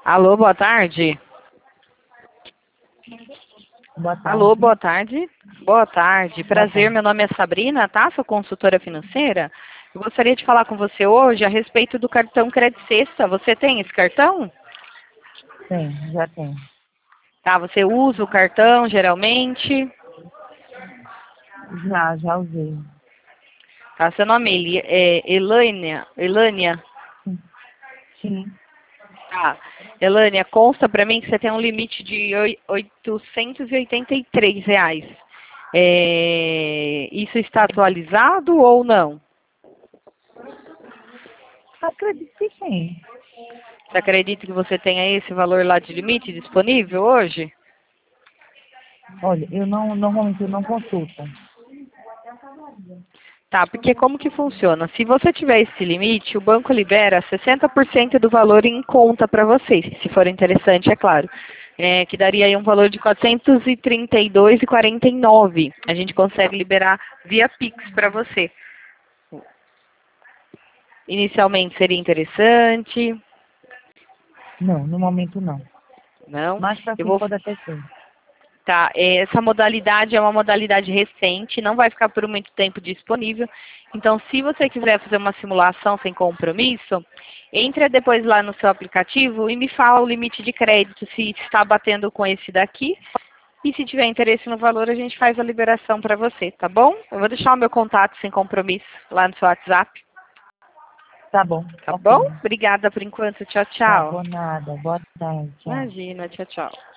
Alô, boa tarde. Boa tarde. Alô, boa tarde. Boa tarde. Prazer, tarde. meu nome é Sabrina, tá? Sou consultora financeira. Eu gostaria de falar com você hoje a respeito do cartão Credit Sexta. Você tem esse cartão? Sim, já tem. Tá, você usa o cartão geralmente? Já usei. Tá, seu nome é Elânia? Sim. Tá. Elânia, consta pra mim que você tem um limite de R$ 883. Isso está atualizado ou não? Acredito que sim. Você acredita que você tenha esse valor lá de limite disponível hoje? Olha, normalmente eu não consulto. Tá, porque como que funciona? Se você tiver esse limite, o banco libera 60% do valor em conta para vocês, se for interessante, é claro. Que daria aí um valor de R$ 432,49. A gente consegue liberar via Pix para você. Inicialmente seria interessante, Não, no momento não. não? Mais pra Eu frente vou pode até ser. Tá, essa modalidade é uma modalidade recente, não vai ficar por muito tempo disponível. Então, se você quiser fazer uma simulação sem compromisso, entre depois lá no seu aplicativo e me fala o limite de crédito, se está batendo com esse daqui. E se tiver interesse no valor, a gente faz a liberação para você, tá bom? Eu vou deixar o meu contato sem compromisso lá no seu WhatsApp, Tá bom, tá ok. bom? Obrigada por enquanto. Tchau, Tá tchau. bom, nada. Boa tarde, tchau. Imagina, tchau, tchau.